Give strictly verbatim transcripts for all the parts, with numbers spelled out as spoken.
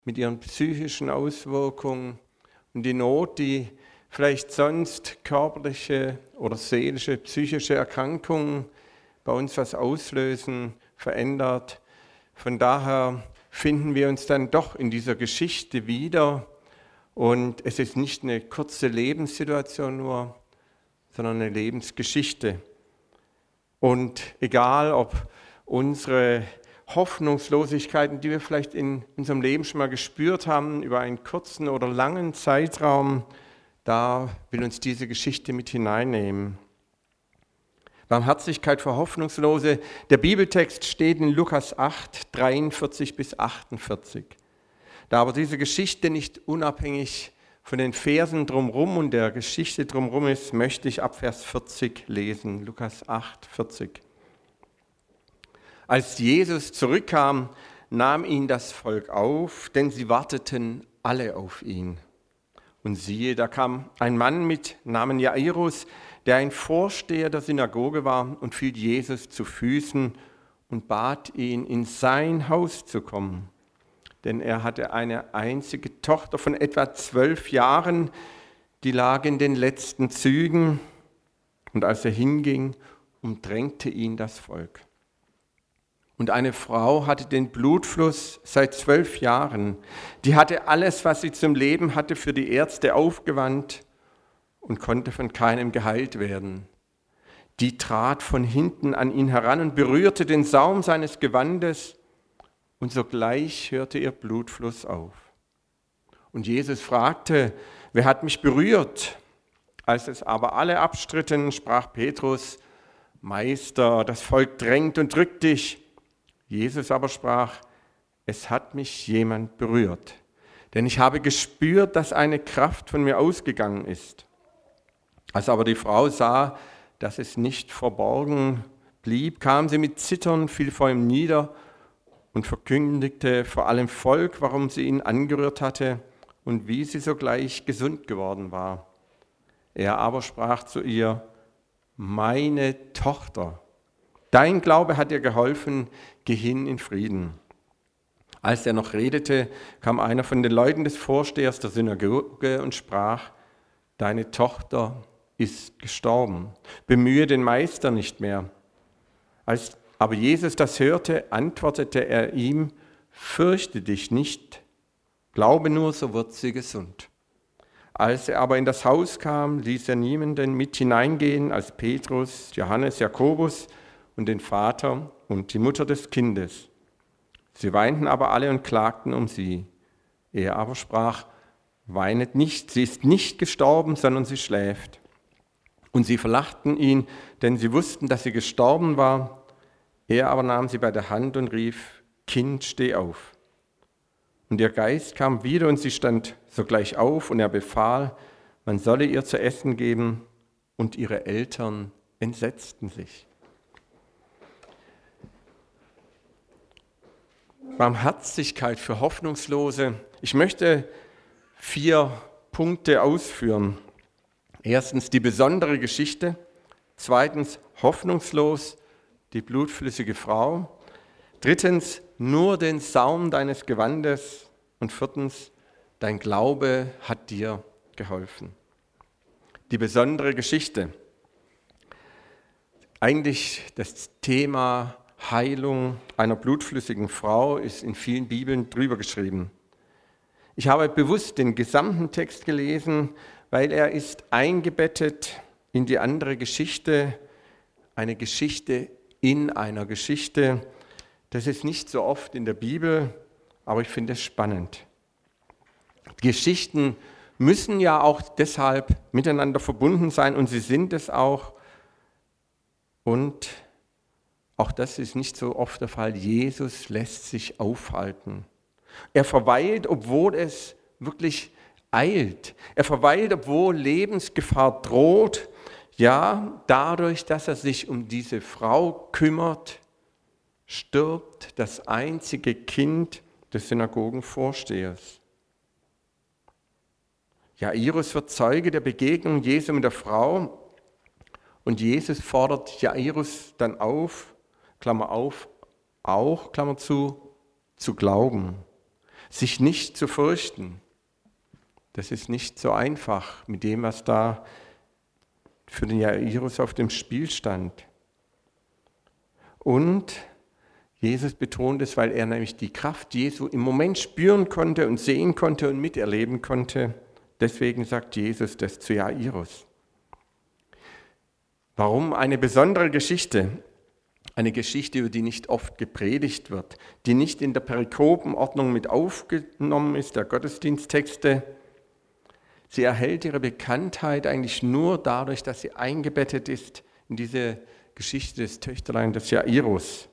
mit ihren psychischen Auswirkungen und die Not, die vielleicht sonst körperliche oder seelische, psychische Erkrankungen bei uns was auslösen, verändert. Von daher finden wir uns dann doch in dieser Geschichte wieder. Und es ist nicht eine kurze Lebenssituation nur, sondern eine Lebensgeschichte. Und egal, ob unsere Hoffnungslosigkeiten, die wir vielleicht in unserem Leben schon mal gespürt haben, über einen kurzen oder langen Zeitraum, da will uns diese Geschichte mit hineinnehmen. Barmherzigkeit für Hoffnungslose. Der Bibeltext steht in Lukas acht, dreiundvierzig bis achtundvierzig. Da aber diese Geschichte nicht unabhängig von den Versen drumherum und der Geschichte drumherum ist, möchte ich ab Vers vierzig lesen. Lukas acht, vierzig. Als Jesus zurückkam, nahm ihn das Volk auf, denn sie warteten alle auf ihn. Und siehe, da kam ein Mann mit Namen Jairus, der ein Vorsteher der Synagoge war, und fiel Jesus zu Füßen und bat ihn, in sein Haus zu kommen. Denn er hatte eine einzige Tochter von etwa zwölf Jahren, die lag in den letzten Zügen. Und als er hinging, umdrängte ihn das Volk. Und eine Frau hatte den Blutfluss seit zwölf Jahren. Die hatte alles, was sie zum Leben hatte, für die Ärzte aufgewandt und konnte von keinem geheilt werden. Die trat von hinten an ihn heran und berührte den Saum seines Gewandes, und sogleich hörte ihr Blutfluss auf. Und Jesus fragte, wer hat mich berührt? Als es aber alle abstritten, sprach Petrus, Meister, das Volk drängt und drückt dich. Jesus aber sprach, es hat mich jemand berührt, denn ich habe gespürt, dass eine Kraft von mir ausgegangen ist. Als aber die Frau sah, dass es nicht verborgen blieb, kam sie mit Zittern, fiel vor ihm nieder und verkündigte vor allem Volk, warum sie ihn angerührt hatte und wie sie sogleich gesund geworden war. Er aber sprach zu ihr, meine Tochter, dein Glaube hat dir geholfen, geh hin in Frieden. Als er noch redete, kam einer von den Leuten des Vorstehers der Synagoge und sprach, deine Tochter ist gestorben, bemühe den Meister nicht mehr. Als aber Jesus das hörte, antwortete er ihm, fürchte dich nicht, glaube nur, so wird sie gesund. Als er aber in das Haus kam, ließ er niemanden mit hineingehen als Petrus, Johannes, Jakobus und den Vater und die Mutter des Kindes. Sie weinten aber alle und klagten um sie. Er aber sprach, weinet nicht, sie ist nicht gestorben, sondern sie schläft. Und sie verlachten ihn, denn sie wussten, dass sie gestorben war. Er aber nahm sie bei der Hand und rief, Kind, steh auf. Und ihr Geist kam wieder und sie stand sogleich auf und er befahl, man solle ihr zu essen geben, und ihre Eltern entsetzten sich. Barmherzigkeit für Hoffnungslose. Ich möchte vier Punkte ausführen. Erstens die besondere Geschichte, zweitens hoffnungslos, die blutflüssige Frau, drittens nur den Saum deines Gewandes und viertens dein Glaube hat dir geholfen. Die besondere Geschichte. Eigentlich das Thema Heilung einer blutflüssigen Frau ist in vielen Bibeln drüber geschrieben. Ich habe bewusst den gesamten Text gelesen, weil er ist eingebettet in die andere Geschichte, eine Geschichte in einer Geschichte. Das ist nicht so oft in der Bibel, aber ich finde es spannend. Geschichten müssen ja auch deshalb miteinander verbunden sein und sie sind es auch. Und auch das ist nicht so oft der Fall. Jesus lässt sich aufhalten. Er verweilt, obwohl es wirklich eilt. Er verweilt, obwohl Lebensgefahr droht. Ja, dadurch, dass er sich um diese Frau kümmert, stirbt das einzige Kind des Synagogenvorstehers. Jairus wird Zeuge der Begegnung Jesu mit der Frau und Jesus fordert Jairus dann auf, Klammer auf, auch, Klammer zu, zu glauben. sich nicht zu fürchten. Das ist nicht so einfach mit dem, was da für den Jairus auf dem Spiel stand. Und Jesus betont es, weil er nämlich die Kraft Jesu im Moment spüren konnte und sehen konnte und miterleben konnte. Deswegen sagt Jesus das zu Jairus. Warum eine besondere Geschichte? Eine Geschichte, über die nicht oft gepredigt wird, die nicht in der Perikopenordnung mit aufgenommen ist, der Gottesdiensttexte. Sie erhält ihre Bekanntheit eigentlich nur dadurch, dass sie eingebettet ist in diese Geschichte des Töchterlein des Jairus.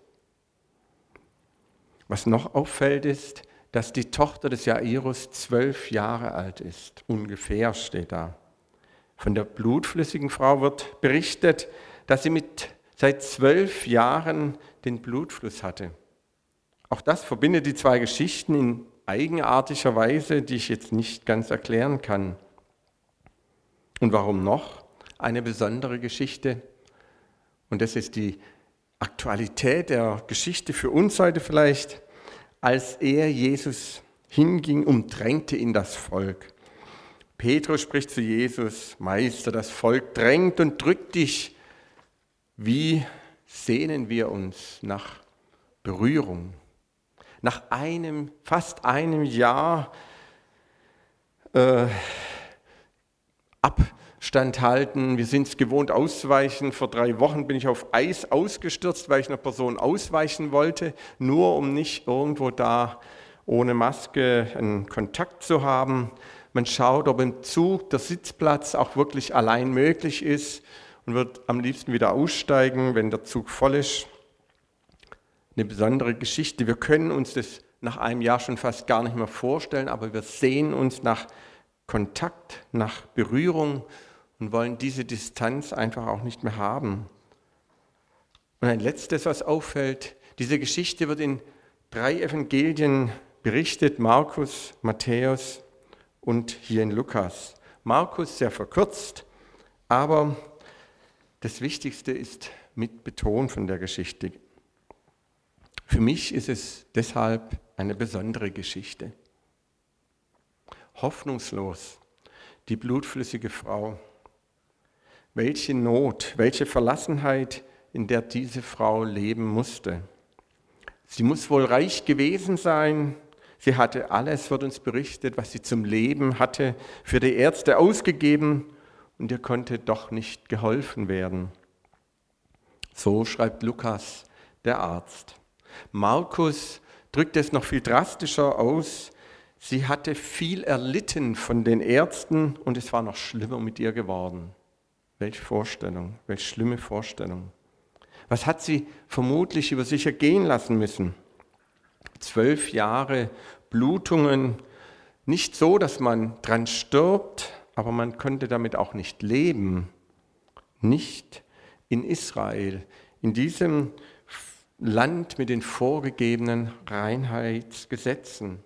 Was noch auffällt ist, dass die Tochter des Jairus zwölf Jahre alt ist, ungefähr steht da. Von der blutflüssigen Frau wird berichtet, dass sie mit seit zwölf Jahren den Blutfluss hatte. Auch das verbindet die zwei Geschichten in eigenartiger Weise, die ich jetzt nicht ganz erklären kann. Und warum noch eine besondere Geschichte? Und das ist die Aktualität der Geschichte für uns heute vielleicht. Als er, Jesus, hinging, umdrängte ihn das Volk. Petrus spricht zu Jesus: Meister, das Volk drängt und drückt dich. Wie sehnen wir uns nach Berührung? Nach einem, fast einem Jahr äh, Abstand halten. Wir sind es gewohnt auszuweichen. Vor drei Wochen bin ich auf Eis ausgestürzt, weil ich einer Person ausweichen wollte, nur um nicht irgendwo da ohne Maske einen Kontakt zu haben. Man schaut, ob im Zug der Sitzplatz auch wirklich allein möglich ist und wird am liebsten wieder aussteigen, wenn der Zug voll ist. Eine besondere Geschichte. Wir können uns das nach einem Jahr schon fast gar nicht mehr vorstellen, aber wir sehen uns nach Kontakt, nach Berührung und wollen diese Distanz einfach auch nicht mehr haben. Und ein letztes, was auffällt: Diese Geschichte wird in drei Evangelien berichtet: Markus, Matthäus und hier in Lukas. Markus sehr verkürzt, aber das Wichtigste ist mit betont von der Geschichte. Für mich ist es deshalb eine besondere Geschichte. Hoffnungslos, die blutflüssige Frau. Welche Not, welche Verlassenheit, in der diese Frau leben musste. Sie muss wohl reich gewesen sein. Sie hatte alles, wird uns berichtet, was sie zum Leben hatte, für die Ärzte ausgegeben, und ihr konnte doch nicht geholfen werden. So schreibt Lukas, der Arzt. Markus drückt es noch viel drastischer aus. Sie hatte viel erlitten von den Ärzten und es war noch schlimmer mit ihr geworden. Welche Vorstellung, welche schlimme Vorstellung. Was hat sie vermutlich über sich ergehen lassen müssen? Zwölf Jahre Blutungen, nicht so, dass man dran stirbt, aber man konnte damit auch nicht leben. Nicht in Israel, in diesem Land mit den vorgegebenen Reinheitsgesetzen.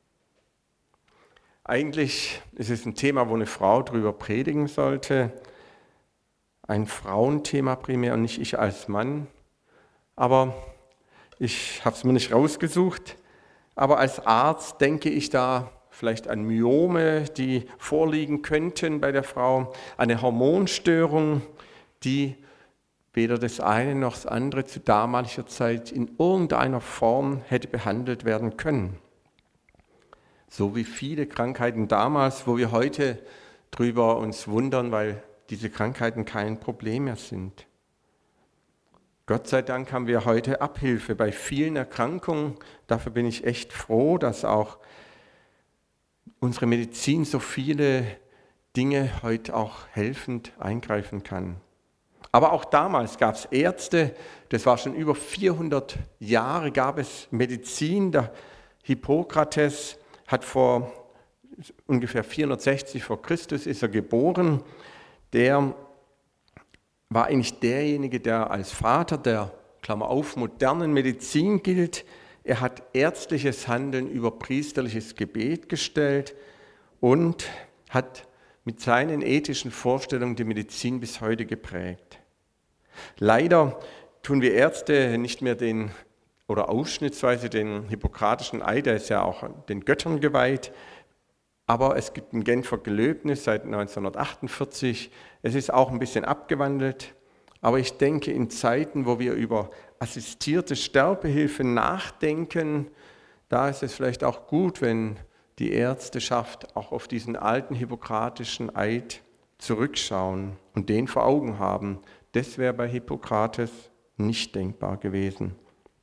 Eigentlich ist es ein Thema, wo eine Frau drüber predigen sollte. Ein Frauenthema primär und nicht ich als Mann. Aber ich habe es mir nicht rausgesucht. Aber als Arzt denke ich da vielleicht an Myome, die vorliegen könnten bei der Frau, eine Hormonstörung, die weder das eine noch das andere zu damaliger Zeit in irgendeiner Form hätte behandelt werden können. So wie viele Krankheiten damals, wo wir heute drüber uns wundern, weil diese Krankheiten kein Problem mehr sind. Gott sei Dank haben wir heute Abhilfe bei vielen Erkrankungen. Dafür bin ich echt froh, dass auch unsere Medizin so viele Dinge heute auch helfend eingreifen kann. Aber auch damals gab es Ärzte, das war schon über vierhundert Jahre, gab es Medizin. Der Hippokrates hat vor ungefähr vierhundertsechzig vor Christus ist er geboren. Der war eigentlich derjenige, der als Vater der, Klammer auf, modernen Medizin gilt. Er hat ärztliches Handeln über priesterliches Gebet gestellt und hat mit seinen ethischen Vorstellungen die Medizin bis heute geprägt. Leider tun wir Ärzte nicht mehr den oder ausschnittsweise den hippokratischen Eid, der ist ja auch den Göttern geweiht. Aber es gibt ein Genfer Gelöbnis seit neunzehnhundertachtundvierzig. Es ist auch ein bisschen abgewandelt. Aber ich denke, in Zeiten, wo wir über assistierte Sterbehilfe nachdenken, da ist es vielleicht auch gut, wenn die Ärzteschaft auch auf diesen alten hippokratischen Eid zurückschauen und den vor Augen haben. Das wäre bei Hippokrates nicht denkbar gewesen.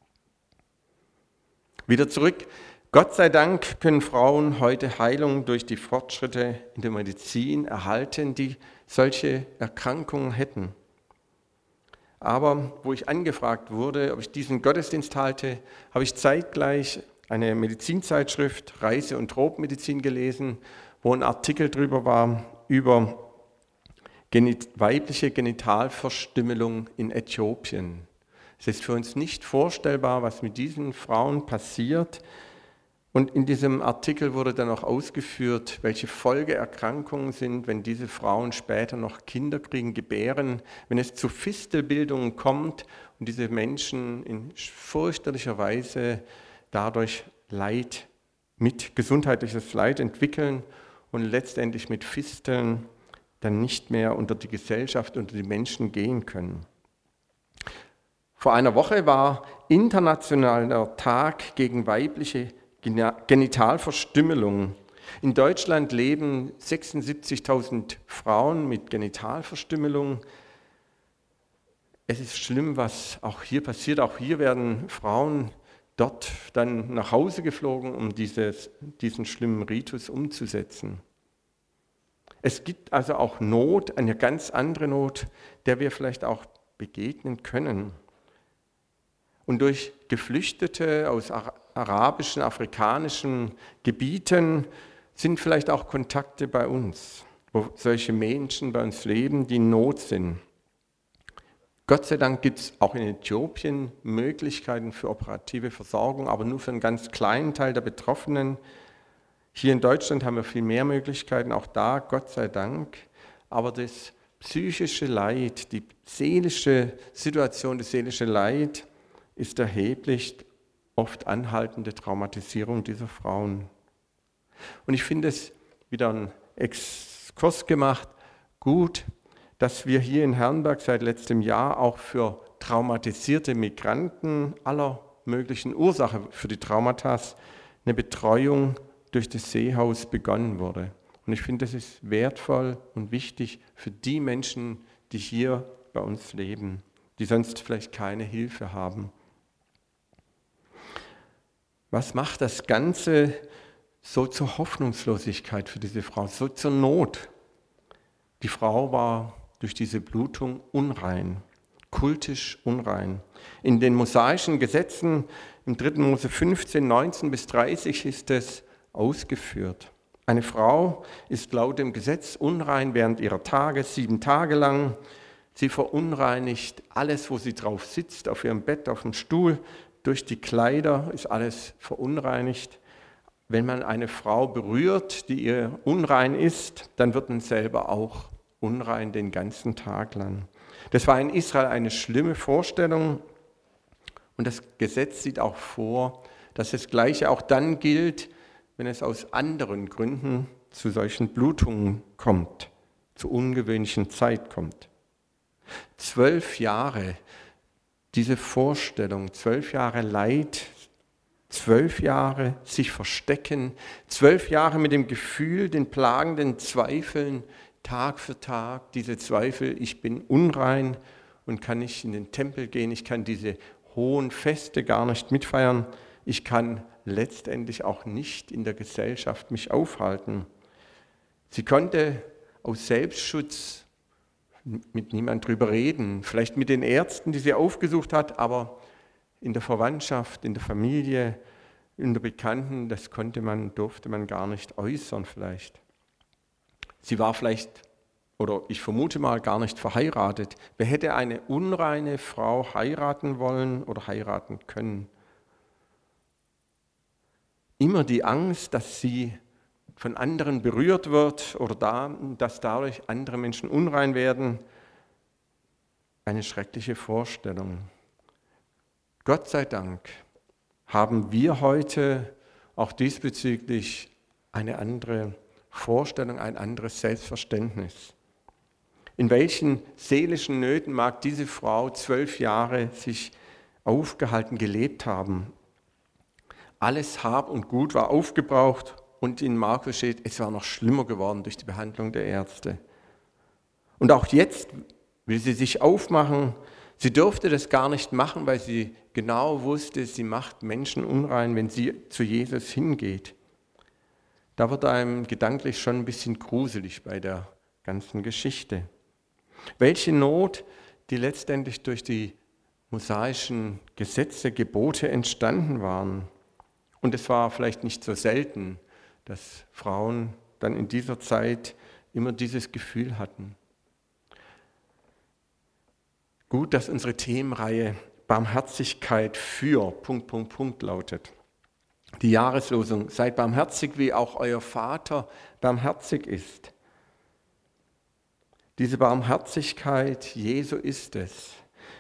Wieder zurück. Gott sei Dank können Frauen heute Heilung durch die Fortschritte in der Medizin erhalten, die solche Erkrankungen hätten. Aber wo ich angefragt wurde, ob ich diesen Gottesdienst halte, habe ich zeitgleich eine Medizinzeitschrift, Reise- und Tropmedizin gelesen, wo ein Artikel drüber war, über weibliche Genitalverstümmelung in Äthiopien. Es ist für uns nicht vorstellbar, was mit diesen Frauen passiert. Und in diesem Artikel wurde dann auch ausgeführt, welche Folgeerkrankungen sind, wenn diese Frauen später noch Kinder kriegen, gebären, wenn es zu Fistelbildungen kommt und diese Menschen in fürchterlicher Weise dadurch Leid, mit gesundheitliches Leid entwickeln und letztendlich mit Fisteln dann nicht mehr unter die Gesellschaft, unter die Menschen gehen können. Vor einer Woche war internationaler Tag gegen weibliche Genitalverstümmelung. In Deutschland leben sechsundsiebzigtausend Frauen mit Genitalverstümmelung. Es ist schlimm, was auch hier passiert. Auch hier werden Frauen dort dann nach Hause geflogen, um dieses, diesen schlimmen Ritus umzusetzen. Es gibt also auch Not, eine ganz andere Not, der wir vielleicht auch begegnen können. Und durch Geflüchtete aus arabischen, afrikanischen Gebieten sind vielleicht auch Kontakte bei uns, wo solche Menschen bei uns leben, die in Not sind. Gott sei Dank gibt es auch in Äthiopien Möglichkeiten für operative Versorgung, aber nur für einen ganz kleinen Teil der Betroffenen. Hier in Deutschland haben wir viel mehr Möglichkeiten, auch da, Gott sei Dank. Aber das psychische Leid, die seelische Situation, das seelische Leid ist erheblich, oft anhaltende Traumatisierung dieser Frauen. Und ich finde es, wieder einen Exkurs gemacht, gut, dass wir hier in Herrenberg seit letztem Jahr auch für traumatisierte Migranten aller möglichen Ursachen für die Traumata eine Betreuung durch das Seehaus begonnen wurde. Und ich finde, das ist wertvoll und wichtig für die Menschen, die hier bei uns leben, die sonst vielleicht keine Hilfe haben. Was macht das Ganze so zur Hoffnungslosigkeit für diese Frau, so zur Not? Die Frau war durch diese Blutung unrein, kultisch unrein. In den mosaischen Gesetzen im dritten Mose fünfzehn, neunzehn bis dreißig ist es ausgeführt. Eine Frau ist laut dem Gesetz unrein während ihrer Tage, sieben Tage lang. Sie verunreinigt alles, wo sie drauf sitzt, auf ihrem Bett, auf dem Stuhl. Durch die Kleider ist alles verunreinigt. Wenn man eine Frau berührt, die ihr unrein ist, dann wird man selber auch unrein den ganzen Tag lang. Das war in Israel eine schlimme Vorstellung und das Gesetz sieht auch vor, dass das Gleiche auch dann gilt, wenn es aus anderen Gründen zu solchen Blutungen kommt, zu ungewöhnlichen Zeit kommt. Zwölf Jahre, diese Vorstellung, zwölf Jahre Leid, zwölf Jahre sich verstecken, zwölf Jahre mit dem Gefühl, den plagenden Zweifeln, Tag für Tag, diese Zweifel, ich bin unrein und kann nicht in den Tempel gehen, ich kann diese hohen Feste gar nicht mitfeiern, ich kann letztendlich auch nicht in der Gesellschaft mich aufhalten. Sie konnte aus Selbstschutz mit niemand drüber reden, vielleicht mit den Ärzten, die sie aufgesucht hat, aber in der Verwandtschaft, in der Familie, in der Bekannten, das konnte man, durfte man gar nicht äußern vielleicht. Sie war vielleicht, oder ich vermute mal, gar nicht verheiratet. Wer hätte eine unreine Frau heiraten wollen oder heiraten können? Immer die Angst, dass sie von anderen berührt wird oder da, dass dadurch andere Menschen unrein werden. Eine schreckliche Vorstellung. Gott sei Dank haben wir heute auch diesbezüglich eine andere Vorstellung, ein anderes Selbstverständnis. In welchen seelischen Nöten mag diese Frau zwölf Jahre sich aufgehalten, gelebt haben? Alles Hab und Gut war aufgebraucht und in Markus steht, es war noch schlimmer geworden durch die Behandlung der Ärzte. Und auch jetzt will sie sich aufmachen. Sie durfte das gar nicht machen, weil sie genau wusste, sie macht Menschen unrein, wenn sie zu Jesus hingeht. Da wird einem gedanklich schon ein bisschen gruselig bei der ganzen Geschichte. Welche Not, die letztendlich durch die mosaischen Gesetze, Gebote entstanden waren. Und es war vielleicht nicht so selten, dass Frauen dann in dieser Zeit immer dieses Gefühl hatten. Gut, dass unsere Themenreihe Barmherzigkeit für Punkt, Punkt, Punkt lautet. Die Jahreslosung, seid barmherzig, wie auch euer Vater barmherzig ist. Diese Barmherzigkeit Jesu ist es,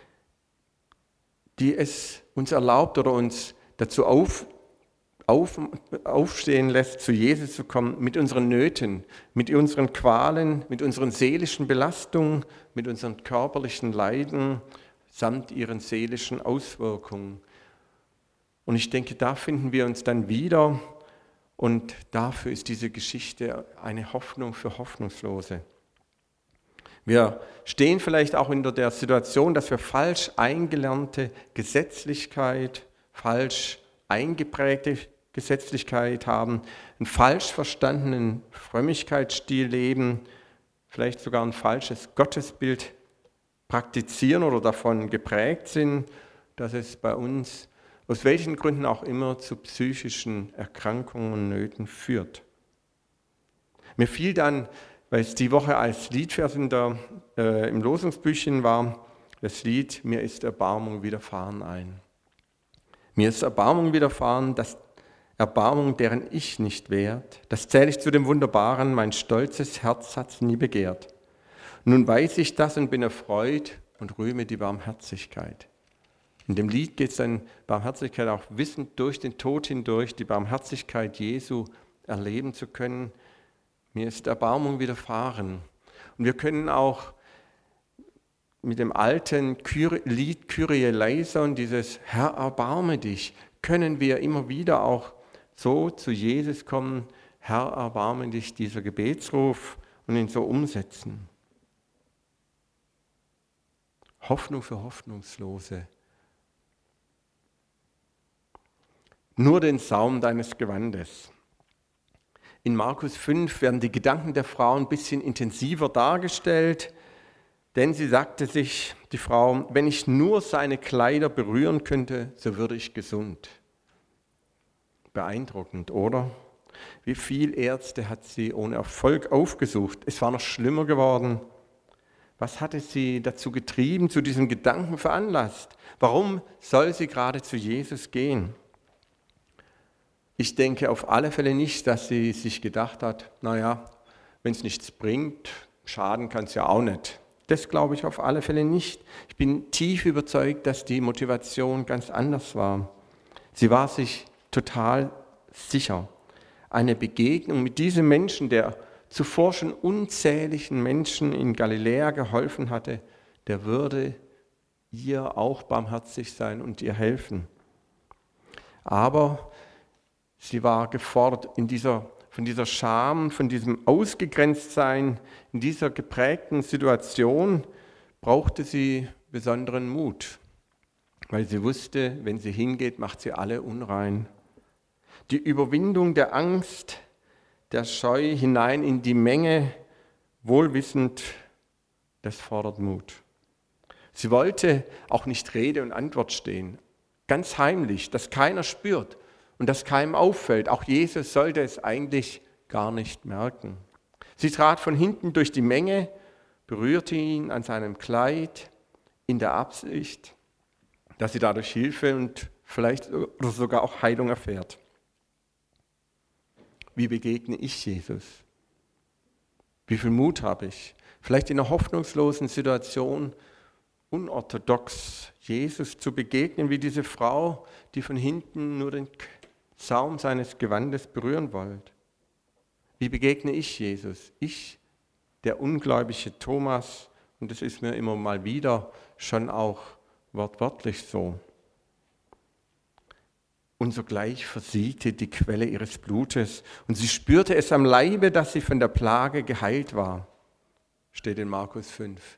die es uns erlaubt oder uns dazu auf, auf, aufstehen lässt, zu Jesus zu kommen, mit unseren Nöten, mit unseren Qualen, mit unseren seelischen Belastungen, mit unseren körperlichen Leiden, samt ihren seelischen Auswirkungen. Und ich denke, da finden wir uns dann wieder und dafür ist diese Geschichte eine Hoffnung für Hoffnungslose. Wir stehen vielleicht auch in der Situation, dass wir falsch eingelernte Gesetzlichkeit, falsch eingeprägte Gesetzlichkeit haben, einen falsch verstandenen Frömmigkeitsstil leben, vielleicht sogar ein falsches Gottesbild praktizieren oder davon geprägt sind, dass es bei uns aus welchen Gründen auch immer zu psychischen Erkrankungen und Nöten führt. Mir fiel dann, weil es die Woche als Liedvers in der, äh, im Losungsbüchchen war, das Lied Mir ist Erbarmung widerfahren ein. Mir ist Erbarmung widerfahren, das Erbarmung, deren ich nicht wert, das zähle ich zu dem Wunderbaren, mein stolzes Herz hat's nie begehrt. Nun weiß ich das und bin erfreut und rühme die Barmherzigkeit. In dem Lied geht es dann Barmherzigkeit auch wissend durch den Tod hindurch, die Barmherzigkeit Jesu erleben zu können. Mir ist Erbarmung widerfahren. Und wir können auch mit dem alten Lied Kyrie eleison, dieses Herr, erbarme dich, können wir immer wieder auch so zu Jesus kommen, Herr, erbarme dich, dieser Gebetsruf und ihn so umsetzen. Hoffnung für Hoffnungslose. Nur den Saum deines Gewandes. In Markus fünf werden die Gedanken der Frau ein bisschen intensiver dargestellt, denn sie sagte sich, die Frau, wenn ich nur seine Kleider berühren könnte, so würde ich gesund. Beeindruckend, oder? Wie viele Ärzte hat sie ohne Erfolg aufgesucht? Es war noch schlimmer geworden. Was hatte sie dazu getrieben, zu diesem Gedanken veranlasst? Warum soll sie gerade zu Jesus gehen? Ich denke auf alle Fälle nicht, dass sie sich gedacht hat, naja, wenn es nichts bringt, schaden kann es ja auch nicht. Das glaube ich auf alle Fälle nicht. Ich bin tief überzeugt, dass die Motivation ganz anders war. Sie war sich total sicher. Eine Begegnung mit diesem Menschen, der zuvor schon unzähligen Menschen in Galiläa geholfen hatte, der würde ihr auch barmherzig sein und ihr helfen. Aber sie war gefordert in dieser, von dieser Scham, von diesem Ausgegrenztsein, in dieser geprägten Situation brauchte sie besonderen Mut, weil sie wusste, wenn sie hingeht, macht sie alle unrein. Die Überwindung der Angst, der Scheu hinein in die Menge, wohlwissend, das fordert Mut. Sie wollte auch nicht Rede und Antwort stehen, ganz heimlich, dass keiner spürt. Und das keinem auffällt. Auch Jesus sollte es eigentlich gar nicht merken. Sie trat von hinten durch die Menge, berührte ihn an seinem Kleid in der Absicht, dass sie dadurch Hilfe und vielleicht oder sogar auch Heilung erfährt. Wie begegne ich Jesus? Wie viel Mut habe ich? Vielleicht in einer hoffnungslosen Situation unorthodox, Jesus zu begegnen, wie diese Frau, die von hinten nur den Saum seines Gewandes berühren wollte. Wie begegne ich Jesus? Ich, der ungläubige Thomas, und das ist mir immer mal wieder schon auch wortwörtlich so. Und sogleich versiegte die Quelle ihres Blutes und sie spürte es am Leibe, dass sie von der Plage geheilt war. Steht in Markus fünf.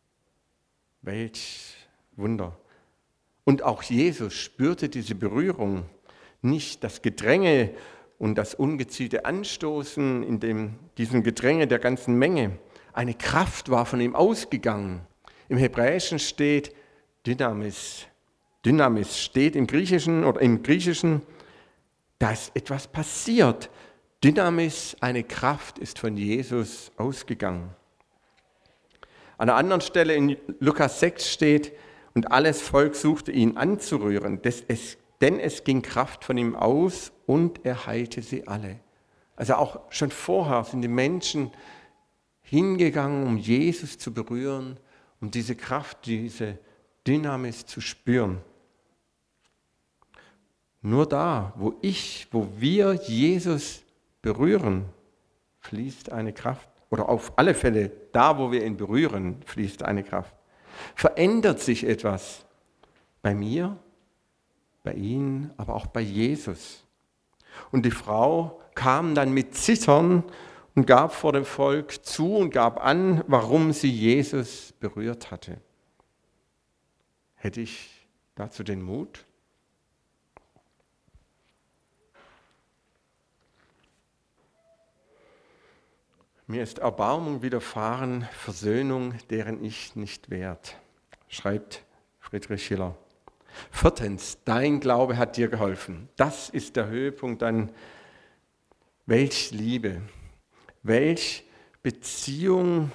Welch Wunder. Und auch Jesus spürte diese Berührung, nicht das Gedränge und das ungezielte Anstoßen in dem, diesem Gedränge der ganzen Menge. Eine Kraft war von ihm ausgegangen. Im Hebräischen steht Dynamis. Dynamis steht im Griechischen oder im Griechischen, da ist etwas passiert. Dynamis, eine Kraft, ist von Jesus ausgegangen. An einer anderen Stelle in Lukas sechs steht, und alles Volk suchte ihn anzurühren, denn es ging Kraft von ihm aus und er heilte sie alle. Also auch schon vorher sind die Menschen hingegangen, um Jesus zu berühren, um diese Kraft, diese Dynamis zu spüren. Nur da, wo ich, wo wir Jesus berühren, fließt eine Kraft. Oder auf alle Fälle, da, wo wir ihn berühren, fließt eine Kraft. Verändert sich etwas bei mir, bei Ihnen, aber auch bei Jesus. Und die Frau kam dann mit Zittern und gab vor dem Volk zu und gab an, warum sie Jesus berührt hatte. Hätte ich dazu den Mut? Mir ist Erbarmung widerfahren, Versöhnung, deren ich nicht wert, schreibt Friedrich Schiller. Viertens, dein Glaube hat dir geholfen. Das ist der Höhepunkt dann. Welch Liebe, welch Beziehung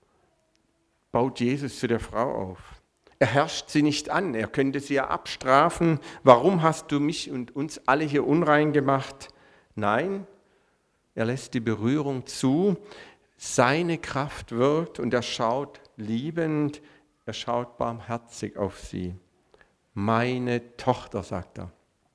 baut Jesus zu der Frau auf. Er herrscht sie nicht an, er könnte sie ja abstrafen. Warum hast du mich und uns alle hier unrein gemacht? Nein, er lässt die Berührung zu, seine Kraft wirkt und er schaut liebend, er schaut barmherzig auf sie. Meine Tochter, sagt er.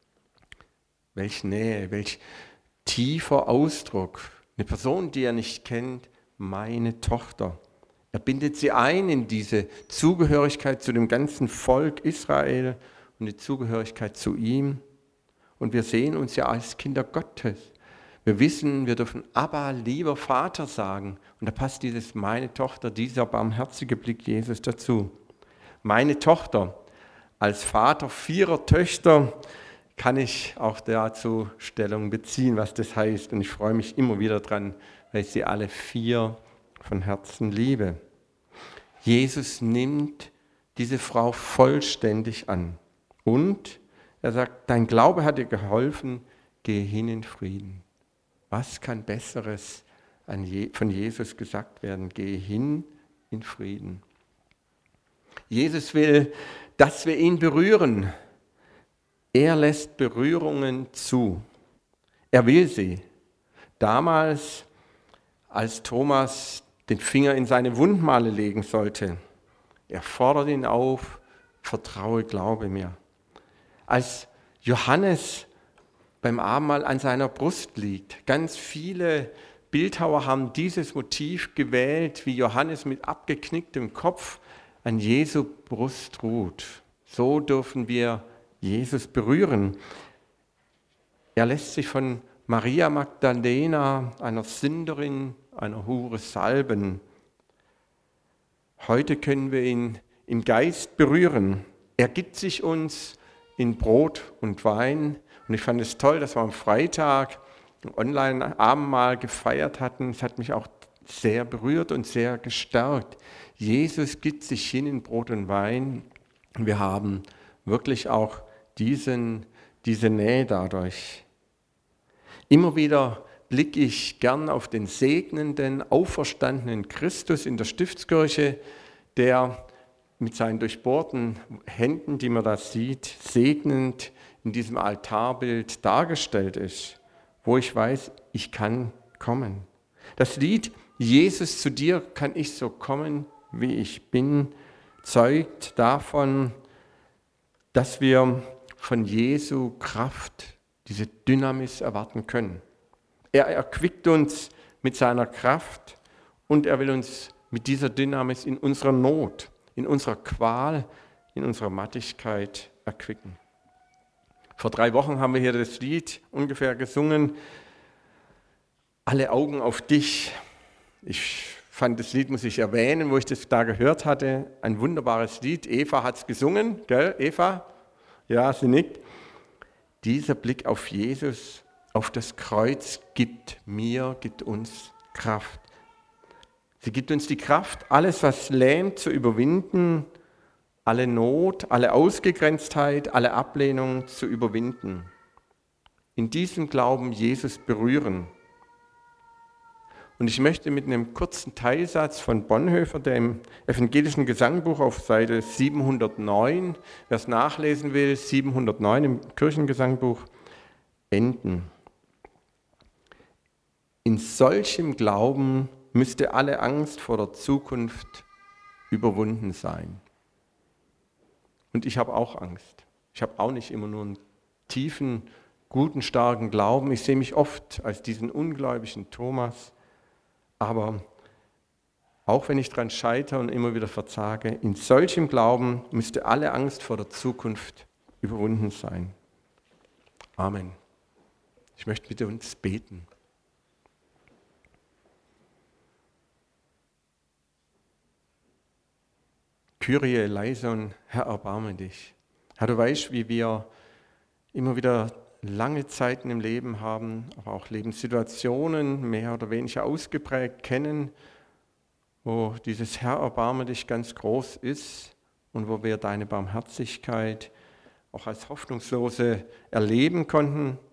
Welch Nähe, welch tiefer Ausdruck. Eine Person, die er nicht kennt, meine Tochter. Er bindet sie ein in diese Zugehörigkeit zu dem ganzen Volk Israel und die Zugehörigkeit zu ihm. Und wir sehen uns ja als Kinder Gottes. Wir wissen, wir dürfen Abba, lieber Vater sagen. Und da passt dieses meine Tochter, dieser barmherzige Blick Jesus dazu. Meine Tochter, als Vater vierer Töchter kann ich auch dazu Stellung beziehen, was das heißt. Und ich freue mich immer wieder dran, weil ich sie alle vier von Herzen liebe. Jesus nimmt diese Frau vollständig an. Und er sagt, dein Glaube hat dir geholfen, geh hin in Frieden. Was kann Besseres von Jesus gesagt werden? Geh hin in Frieden. Jesus will, dass wir ihn berühren. Er lässt Berührungen zu. Er will sie. Damals, als Thomas den Finger in seine Wundmale legen sollte, er fordert ihn auf, vertraue, glaube mir. Als Johannes beim Abendmahl an seiner Brust liegt. Ganz viele Bildhauer haben dieses Motiv gewählt, wie Johannes mit abgeknicktem Kopf an Jesu Brust ruht. So dürfen wir Jesus berühren. Er lässt sich von Maria Magdalena, einer Sünderin, einer Hure, salben. Heute können wir ihn im Geist berühren. Er gibt sich uns in Brot und Wein. Und ich fand es toll, dass wir am Freitag ein Online-Abendmahl gefeiert hatten. Es hat mich auch sehr berührt und sehr gestärkt. Jesus gibt sich hin in Brot und Wein. Wir haben wirklich auch diesen, diese Nähe dadurch. Immer wieder blicke ich gern auf den segnenden, auferstandenen Christus in der Stiftskirche, der mit seinen durchbohrten Händen, die man da sieht, segnend in diesem Altarbild dargestellt ist, wo ich weiß, ich kann kommen. Das Lied Jesus, zu dir kann ich so kommen, wie ich bin, zeugt davon, dass wir von Jesu Kraft diese Dynamis erwarten können. Er erquickt uns mit seiner Kraft und er will uns mit dieser Dynamis in unserer Not, in unserer Qual, in unserer Mattigkeit erquicken. Vor drei Wochen haben wir hier das Lied ungefähr gesungen, Alle Augen auf dich. Ich fand das Lied, muss ich erwähnen, wo ich das da gehört hatte, ein wunderbares Lied. Eva hat es gesungen, gell, Eva? Ja, sie nickt. Dieser Blick auf Jesus, auf das Kreuz, gibt mir, gibt uns Kraft. Sie gibt uns die Kraft, alles, was lähmt, zu überwinden, alle Not, alle Ausgegrenztheit, alle Ablehnung zu überwinden. In diesem Glauben Jesus berühren. Und ich möchte mit einem kurzen Teilsatz von Bonhoeffer, der im Evangelischen Gesangbuch auf Seite siebenhundertneun, wer es nachlesen will, siebenhundertneun im Kirchengesangbuch, enden. In solchem Glauben müsste alle Angst vor der Zukunft überwunden sein. Und ich habe auch Angst. Ich habe auch nicht immer nur einen tiefen, guten, starken Glauben. Ich sehe mich oft als diesen ungläubigen Thomas. Aber auch wenn ich daran scheitere und immer wieder versage, in solchem Glauben müsste alle Angst vor der Zukunft überwunden sein. Amen. Ich möchte mit uns beten. Kyrie eleison, Herr, erbarme dich. Herr, du weißt, wie wir immer wieder lange Zeiten im Leben haben, aber auch Lebenssituationen mehr oder weniger ausgeprägt kennen, wo dieses Herr, erbarme dich ganz groß ist und wo wir deine Barmherzigkeit auch als Hoffnungslose erleben konnten,